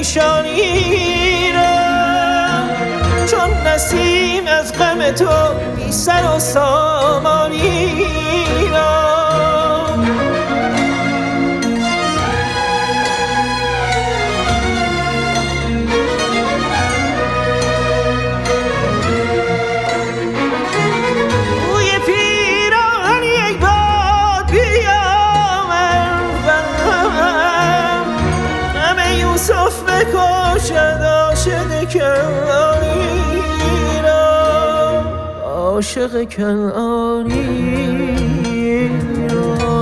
پریشانی را، چون نسیم از غم تو بی سر و سامانی را. یوسف بکشد عاشق کنعانی را، عاشق کنعانی را.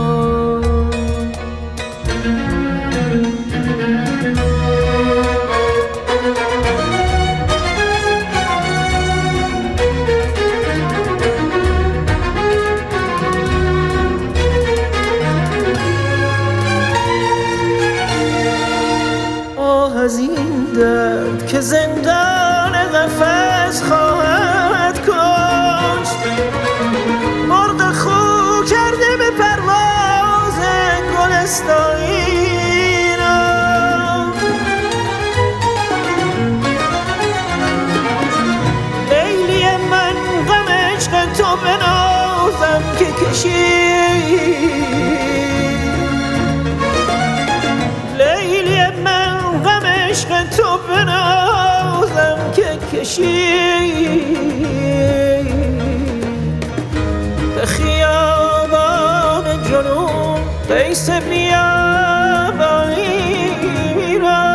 از این درد که زندان قفس خواهد کشت، مرغ خو کرده به پرواز گلستانی را. لیلی من غم عشق تو بنازم که کشید، عشق تو بنازم که کشید، به خیابان جنون قیس بیابانی را.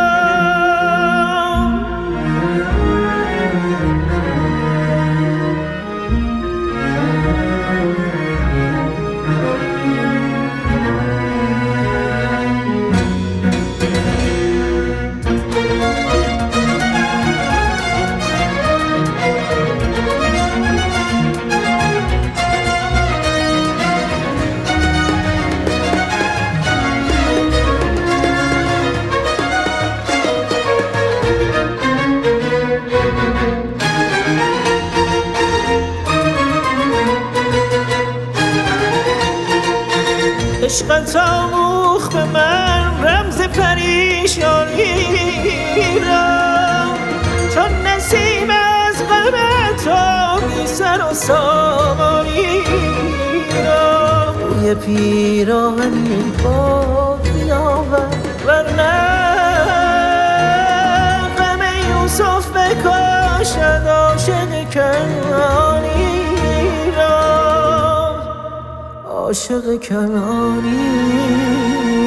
عشقت آموخت به من رمز پریشانی را، چون نسیم از غم تو بی سر و سامانی را. بوی پیراهنی باد بیاورد ورنه غم یوسف بکشد عاشق کنعانی را، عاشق کنعانی.